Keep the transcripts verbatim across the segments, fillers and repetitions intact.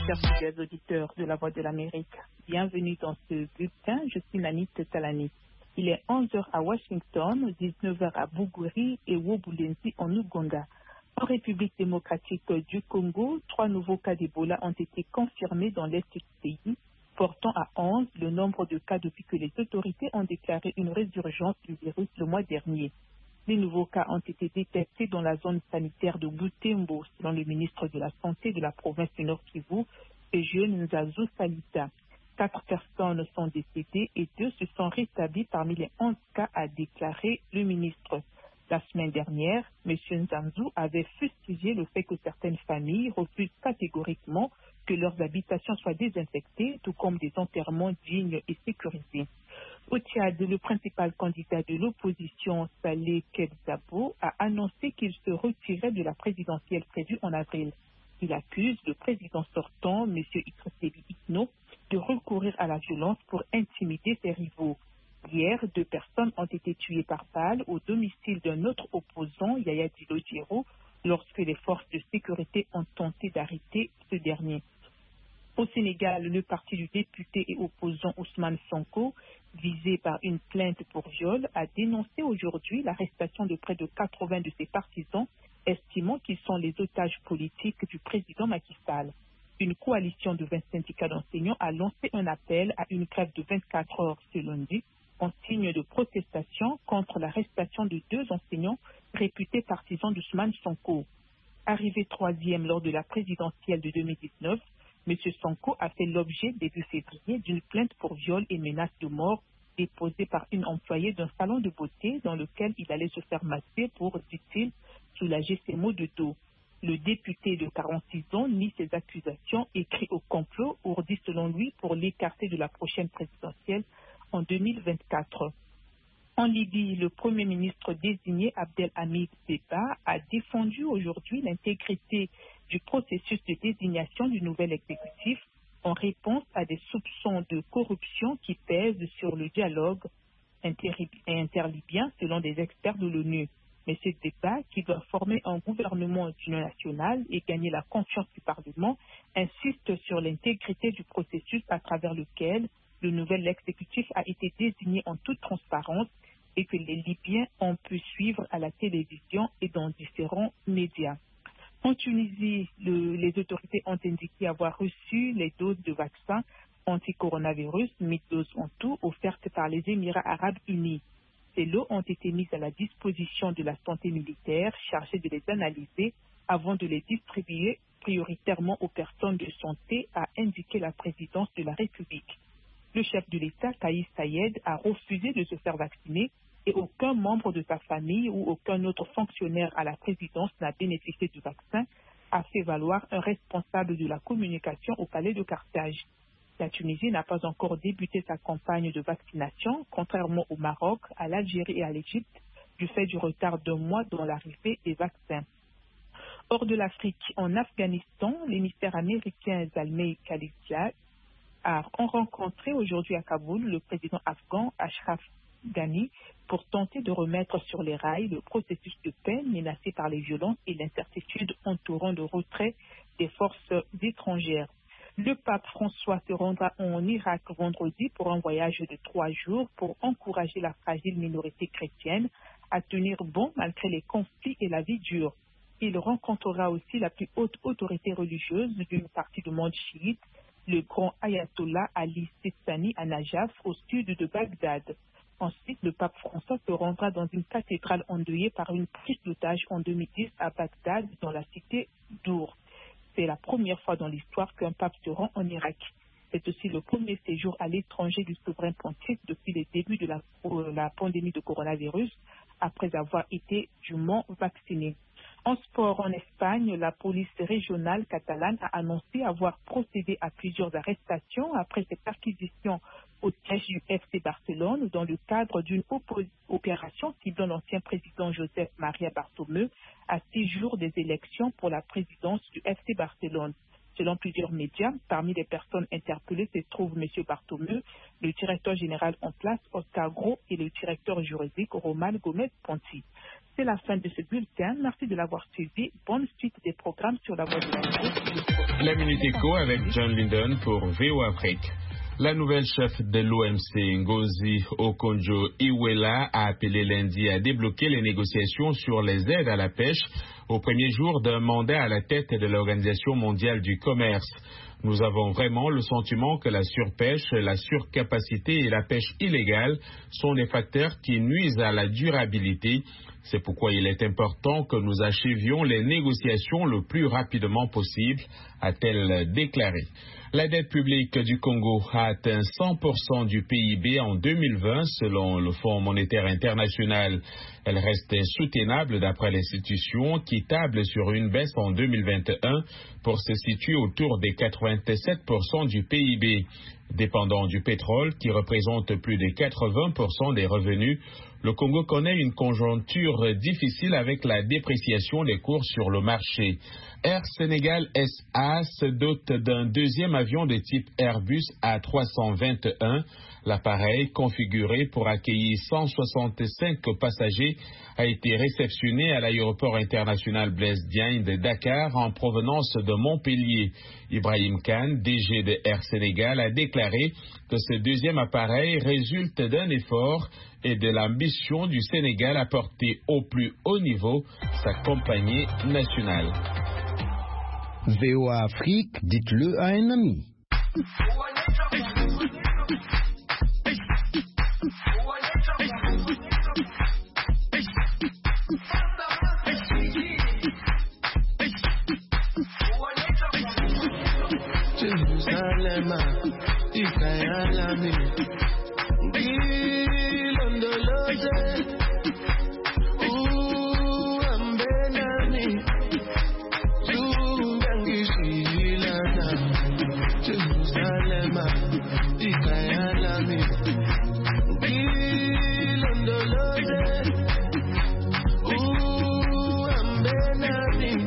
chers fidèles auditeurs de la Voix de l'Amérique. Bienvenue dans ce bulletin. Je suis Nanit Talani. Il est onze heures à Washington, dix-neuf heures à Bougouri et Wobulenzi en Ouganda. En République démocratique du Congo, trois nouveaux cas d'Ebola ont été confirmés dans l'est du pays, portant à onze le nombre de cas depuis que les autorités ont déclaré une résurgence du virus le mois dernier. Les nouveaux cas ont été détectés dans la zone sanitaire de Butembo, selon le ministre de la Santé de la province du Nord Kivu, Eugène Nzazu Salita. Quatre personnes sont décédées et deux se sont rétablis parmi les onze cas, a déclaré le ministre. La semaine dernière, M. Nzazu avait fustigé le fait que certaines familles refusent catégoriquement que leurs habitations soient désinfectées, tout comme des enterrements dignes et sécurisés. Au Tchad, le principal candidat de l'opposition, Saleh Kebzabo, a annoncé qu'il se retirait de la présidentielle prévue en avril. Il accuse le président sortant, M. Idriss Itno, de recourir à la violence pour intimider ses rivaux. Hier, deux personnes ont été tuées par balle au domicile d'un autre opposant, Yaya Dilogiro, lorsque les forces de sécurité ont tenté d'arrêter ce dernier. Au Sénégal, le parti du député et opposant Ousmane Sonko, visé par une plainte pour viol, a dénoncé aujourd'hui l'arrestation de près de quatre-vingts de ses partisans, estimant qu'ils sont les otages politiques du président Macky Sall. Une coalition de vingt syndicats d'enseignants a lancé un appel à une grève de vingt-quatre heures ce lundi, en signe de protestation contre l'arrestation de deux enseignants réputés partisans d'Ousmane Sonko. Arrivé troisième lors de la présidentielle de deux mille dix-neuf, M. Sonko a fait l'objet début février d'une plainte pour viol et menace de mort déposée par une employée d'un salon de beauté dans lequel il allait se faire masser pour, dit-il, soulager ses maux de dos. Le député de quarante-six ans nie ces accusations et crie au complot, ourdi selon lui pour l'écarter de la prochaine présidentielle en deux mille vingt-quatre. En Libye, le Premier ministre désigné Abdelhamid Debba a défendu aujourd'hui l'intégrité du processus de désignation du nouvel exécutif en réponse à des soupçons de corruption qui pèsent sur le dialogue interlibyen selon des experts de l'ONU. Mais ce débat, qui doit former un gouvernement d'union nationale et gagner la confiance du Parlement, insiste sur l'intégrité du processus à travers lequel le nouvel exécutif a été désigné en toute transparence et que les Libyens ont pu suivre à la télévision et dans différents médias. En Tunisie, le, les autorités ont indiqué avoir reçu les doses de vaccins anti-coronavirus, mille doses en tout, offertes par les Émirats arabes unis. Ces lots ont été mis à la disposition de la santé militaire chargée de les analyser avant de les distribuer prioritairement aux personnes de santé, a indiqué la présidence de la République. Le chef de l'État, Kais Saied, a refusé de se faire vacciner et aucun membre de sa famille ou aucun autre fonctionnaire à la présidence n'a bénéficié du vaccin, a fait valoir un responsable de la communication au palais de Carthage. La Tunisie n'a pas encore débuté sa campagne de vaccination, contrairement au Maroc, à l'Algérie et à l'Égypte, du fait du retard d'un mois dans l'arrivée des vaccins. Hors de l'Afrique, en Afghanistan, l'émissaire américain Zalmay Khalilzad a rencontré aujourd'hui à Kaboul le président afghan Ashraf Ghani pour tenter de remettre sur les rails le processus de paix menacé par les violences et l'incertitude entourant le retrait des forces étrangères. Le pape François se rendra en Irak vendredi pour un voyage de trois jours pour encourager la fragile minorité chrétienne à tenir bon malgré les conflits et la vie dure. Il rencontrera aussi la plus haute autorité religieuse d'une partie du monde chiite, le grand ayatollah Ali Sistani à Najaf, au sud de Bagdad. Ensuite, le pape François se rendra dans une cathédrale endeuillée par une prise d'otage en deux mille dix à Bagdad, dans la cité d'Our. C'est la première fois dans l'histoire qu'un pape se rend en Irak. C'est aussi le premier séjour à l'étranger du souverain pontife depuis les débuts de la, euh, la pandémie de coronavirus, après avoir été dûment vacciné. En sport, en Espagne, la police régionale catalane a annoncé avoir procédé à plusieurs arrestations après ses perquisitions au siège du F C Barcelone dans le cadre d'une opération ciblant l'ancien président Josep Maria Bartomeu à six jours des élections pour la présidence du F C Barcelone. Selon plusieurs médias, parmi les personnes interpellées se trouvent M. Bartomeu, le directeur général en place, Oscar Gros, et le directeur juridique, Roman Gomez Ponti. C'est la fin de ce bulletin. Merci de l'avoir suivi. Bonne suite des programmes sur la voie de la La Minute Éco avec John Linden pour V O Afrique. La nouvelle chef de l'O M C, Ngozi Okonjo-Iweala, a appelé lundi à débloquer les négociations sur les aides à la pêche au premier jour d'un mandat à la tête de l'Organisation mondiale du commerce. Nous avons vraiment le sentiment que la surpêche, la surcapacité et la pêche illégale sont des facteurs qui nuisent à la durabilité. C'est pourquoi il est important que nous achevions les négociations le plus rapidement possible, a-t-elle déclaré. La dette publique du Congo a atteint cent pour cent du P I B en deux mille vingt selon le Fonds monétaire international. Elle reste insoutenable d'après l'institution qui table sur une baisse en deux mille vingt et un pour se situer autour des quatre-vingt-sept pour cent du P I B. Dépendant du pétrole qui représente plus de quatre-vingts pour cent des revenus, le Congo connaît une conjoncture difficile avec la dépréciation des cours sur le marché. Air Sénégal S A se dote d'un deuxième avion de type Airbus A trois cent vingt et un. L'appareil, configuré pour accueillir cent soixante-cinq passagers, a été réceptionné à l'aéroport international Blaise Diagne de Dakar en provenance de Montpellier. Ibrahim Khan, D G de Air Sénégal, a déclaré que ce deuxième appareil résulte d'un effort et de l'ambition du Sénégal à porter au plus haut niveau sa compagnie nationale. V O A Afrique, dites-le à un ami. Jerusalem, Ikayalami, Gilondoloze, Uambenani, Zungangishilana. Jerusalem, Ikayalami, Gilondoloze, Uambenani,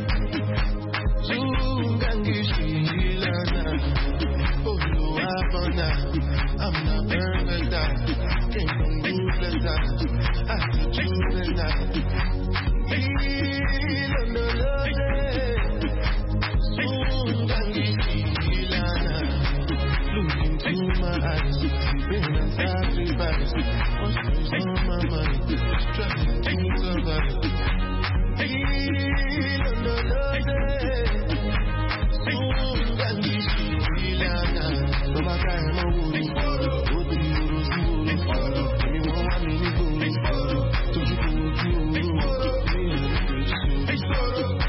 Zungangishilana. I'm not burning that. Came from ruthless that. I could choose the night. Feel on the loaded. Soon can be Ilana. Looking through my eyes. Pain and sacrifice. What's on my mind? Trying to survive. Feel on the loaded. Soon can be Ilana. So my time I would Anyone want me to go? Don't you go?